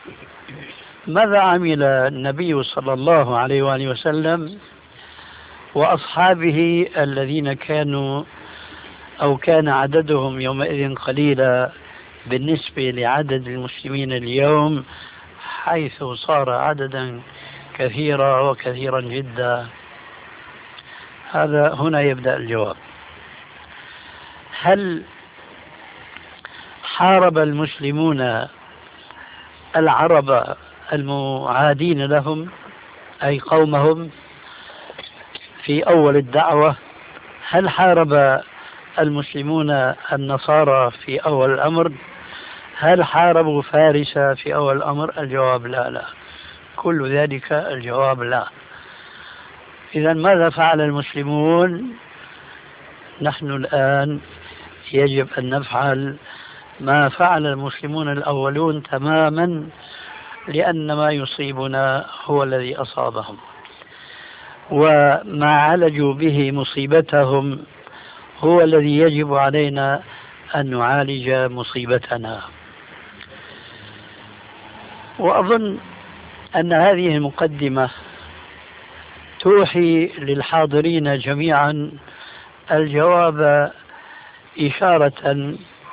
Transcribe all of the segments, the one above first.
ماذا عمل النبي صلى الله عليه وآله وسلم وأصحابه الذين كانوا أو كان عددهم يومئذ قليلا بالنسبة لعدد المسلمين اليوم، حيث صار عددا كثيرا وكثيرا جدا؟ هنا يبدأ الجواب. هل حارب المسلمون العرب المعادين لهم أي قومهم في أول الدعوة؟ هل حارب المسلمون النصارى في أول الأمر؟ هل حاربوا فارس في أول الأمر؟ الجواب لا. كل ذلك الجواب لا. إذا ماذا فعل المسلمون؟ نحن الآن يجب أن نفعل ما فعل المسلمون الأولون تماما، لأن ما يصيبنا هو الذي أصابهم، وما عالجوا به مصيبتهم هو الذي يجب علينا أن نعالج مصيبتنا. وأظن أن هذه المقدمة توحي للحاضرين جميعا الجواب إشارة،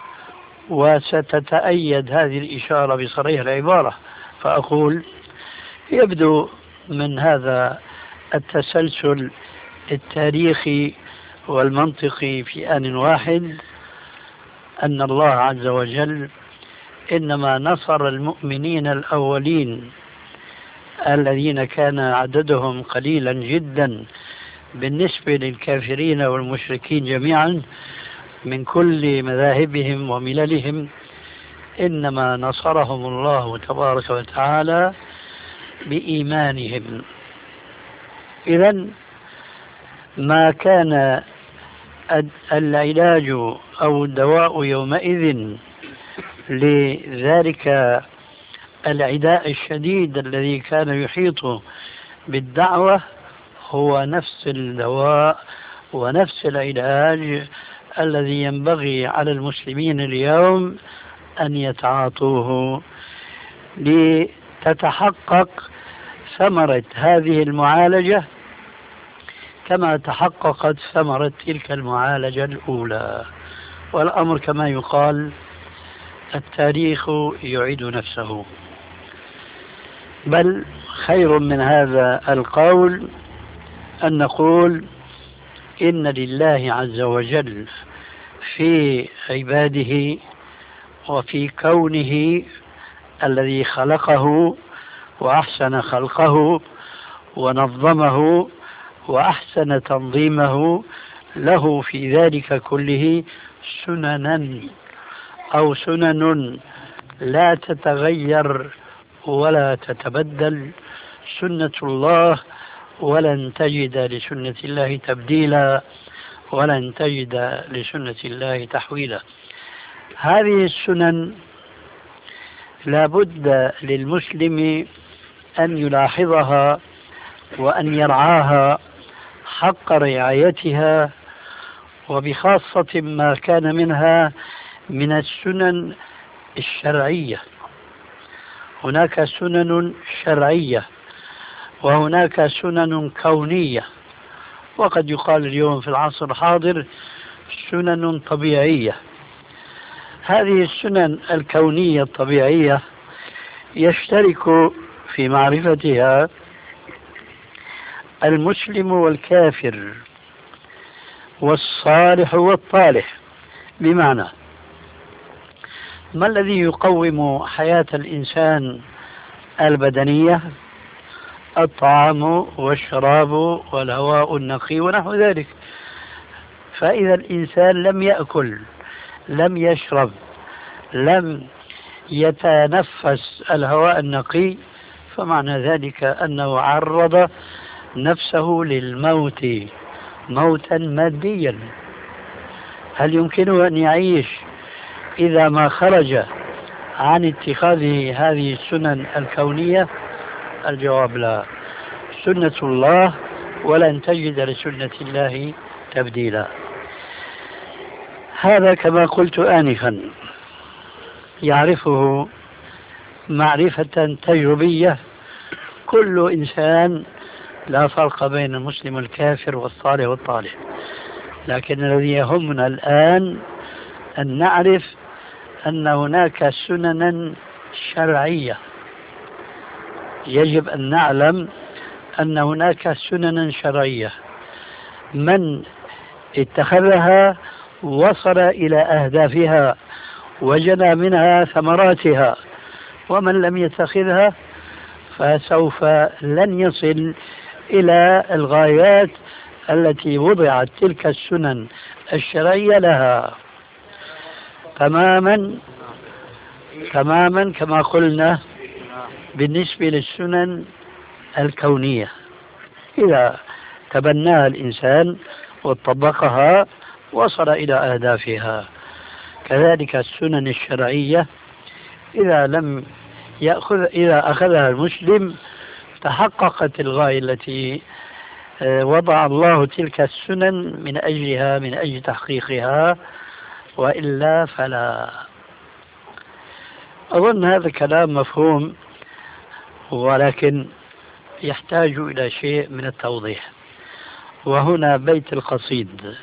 وستتأيد هذه الإشارة بصريح العبارة. فأقول يبدو من هذا التسلسل التاريخي والمنطقي في آن واحد أن الله عز وجل إنما نصر المؤمنين الأولين الذين كان عددهم قليلا جدا بالنسبة للكافرين والمشركين جميعا من كل مذاهبهم ومللهم، إنما نصرهم الله تبارك وتعالى بإيمانهم. إذن ما كان العلاج أو الدواء يومئذ لذلك العداء الشديد الذي كان يحيط بالدعوة هو نفس الدواء ونفس العلاج الذي ينبغي على المسلمين اليوم أن يتعاطوه لتتحقق ثمرة هذه المعالجة كما تحققت ثمرة تلك المعالجة الأولى. والأمر كما يقال التاريخ يعيد نفسه. بل خير من هذا القول أن نقول إن لله عز وجل في عباده وفي كونه الذي خلقه وأحسن خلقه ونظمه وأحسن تنظيمه له في ذلك كله سننا أو سنن لا تتغير ولا تتبدل، سنة الله، ولن تجد لسنة الله تبديلا ولن تجد لسنة الله تحويلا. هذه السنن لا بد للمسلم أن يلاحظها وأن يرعاها حق رعايتها، وبخاصة ما كان منها من السنن الشرعية. هناك سنن شرعية وهناك سنن كونية، وقد يقال اليوم في العصر الحاضر سنن طبيعية. هذه السنن الكونية الطبيعية يشترك في معرفتها المسلم والكافر والصالح والطالح. بمعنى ما الذي يقوم حياة الإنسان البدنية؟ الطعام والشراب والهواء النقي ونحو ذلك. فإذا الإنسان لم يأكل، لم يشرب، لم يتنفس الهواء النقي، فمعنى ذلك أنه عرض نفسه للموت موتا ماديا. هل يمكنه أن يعيش إذا ما خرج عن اتخاذه هذه السنن الكونية؟ الجواب لا. سنة الله ولن تجد لسنة الله تبديلا. هذا كما قلت آنفا يعرفه معرفة تجربية. كل إنسان لا فرق بين المسلم والكافر والصالح والطالح، لكن الذي يهمنا الآن أن نعرف أن هناك سننا شرعية. يجب أن نعلم أن هناك سننا شرعية، من اتخذها وصل إلى أهدافها وجنى منها ثمراتها، ومن لم يتخذها فسوف لن يصل إلى الغايات التي وضعت تلك السنن الشرعية لها. تماما كما قلنا بالنسبة للسنن الكونية، إذا تبناها الإنسان وطبقها وصل إلى أهدافها. كذلك السنن الشرعية إذا أخذها المسلم تحققت الغاية التي وضع الله تلك السنن من أجل تحقيقها، وإلا فلا. أظن هذا كلام مفهوم، ولكن يحتاج إلى شيء من التوضيح. وهنا بيت القصيد